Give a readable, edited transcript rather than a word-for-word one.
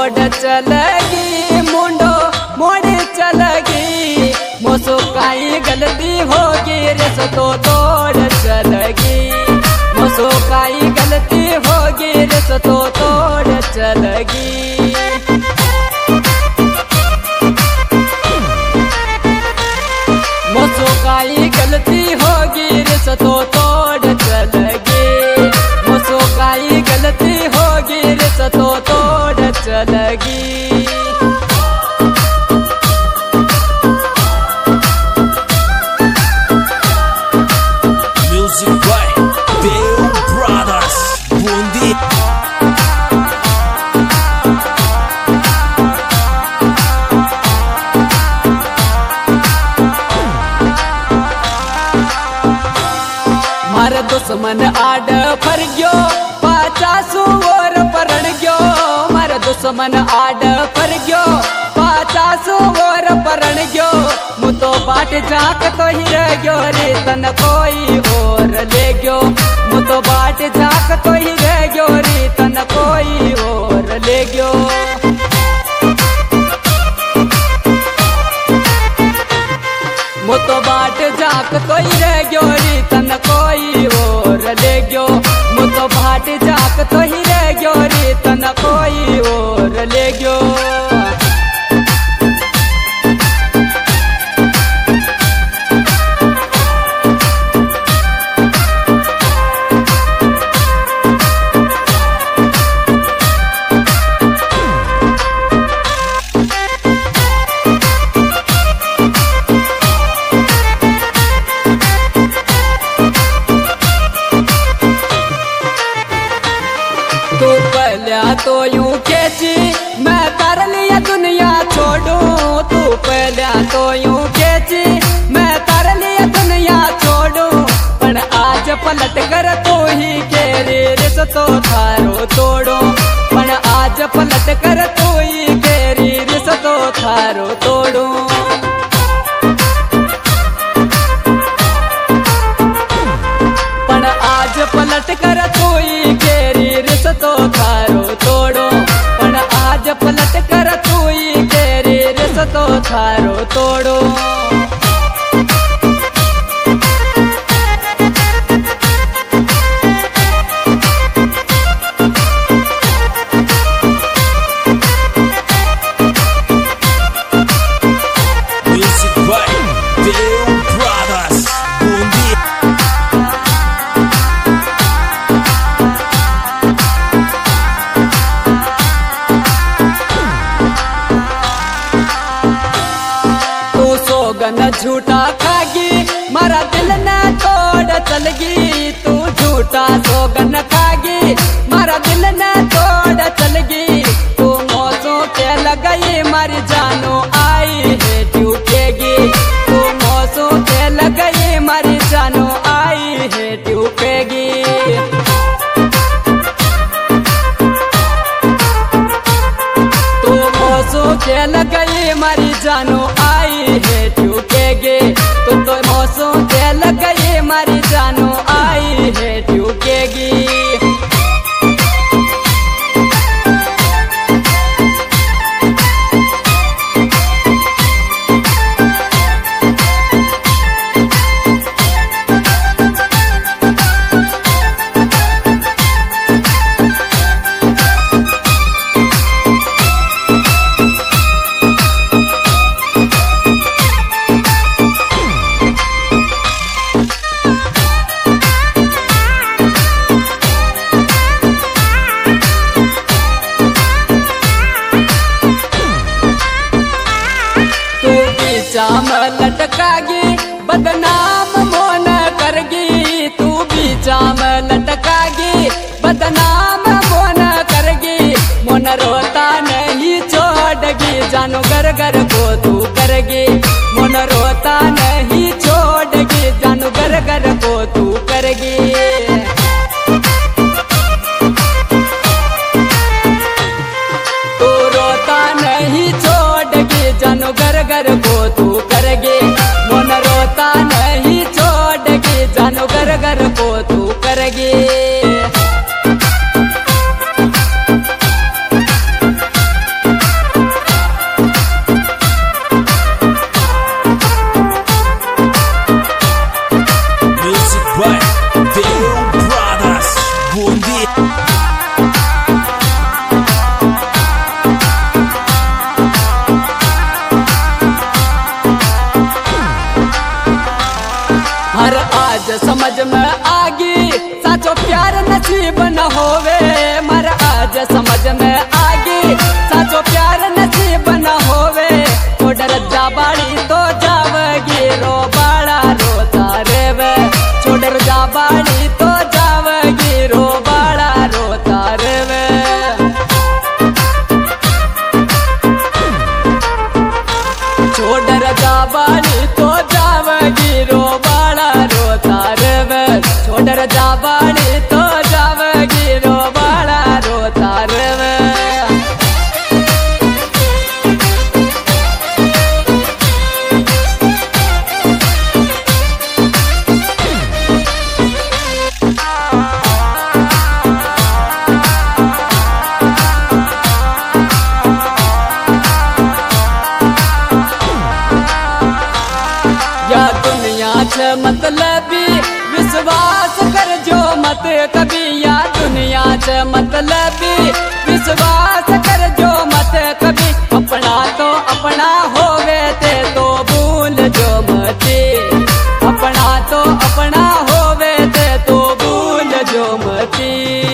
तोड़ चलगी मुंडो मोड़ चलगी मोसो काई गलती होगी रे सो तो तोड़ चलगी मोसो काई गलती होगी रे सो तो तोड़ चलगी मोसो काई गलती होगी रे सो तो तोड़ चलगी मोसो काई गलती होगी रे सो तो तोड़ चलगी Music by Deo Brothers Bundi मार दुश्मन आड फर गयो 50 और परण गयो मार दुश्मन आड फर गयो 50 और परण गयो मु तो बाट झाक तो ही रह गयो रे तन कोई और ले गयो मु तो बाट झाक तो ही रह गयो रे तन कोई और ले गयो मु तो बाट झाक तो ही रह गयो रे तन कोई और ले गयो मु तो बाट झाक तो ही रह गयो रे तन कोई और ले गयो तू पहला तो यूं केची मैं कर लिया दुनिया छोड़ू तू पहला तो यूं केची मैं कर लिया दुनिया छोड़ू पर आज पलट कर तू ही के रे सो तो थारो तोड़ो पर आज पलट कर तू ही के रे सो तो थारो तोड़ो पर आज पलट कर तू ही के रे सो तो थारो तोड़ो पर आज पलट कर तू ही के रे सो तो थारो तोड़ो Music by Deo Brothers Bundi तू सोगन झूठा खागी मारा दिल न तोड़ चलगी तू झूठा सोगन खागी मारा दिल न तोड़ चलगी तू मौसों के लगाई मारी जानो आई है टूटेगी तू मौसों के लगाई मारी जानो आई है टूटेगी तू मौसों के लगाई मारी जानो आई है टूटेगी तू तो मौसों के लगाई मारी जानो आई है टूटेगी चाम लटकागी बदनाम मोन करगी तू भी चाम लटकागी बदनाम मोन करगी मोन रोता नहीं छोड़गी जानो घर घर को तू करगी मोन रोता नहीं छोड़गी जानो घर घर को तू करगी तू रोता नहीं छोड़गी जानो घर घर को तू करगी मोन रोता नहीं छोड़गी जानो घर घर को तू करगी नसीब न होवे मर आज समझ में आगे साचो प्यार नसीब न होवे छोड़ रजा बाड़ी तो जावगी रो बाड़ा रोता रेवे छोड़ रजा बाड़ी तो जावगी रो बाड़ा रोता रेवे छोड़ रजा बाड़ी तो जावगी रो बाड़ा रोता रेवे छोड़ रजा बाड़ी तो जावगी रो बाड़ा रोता रेवे या दुनिया छे मतलबी विश्वास कर जो मत कभी या दुनिया छे मतलबी विश्वास कर जो मत कभी अपना तो अपना होवे ते तो भूल जो मती अपना तो अपना होवे ते तो भूल जो मती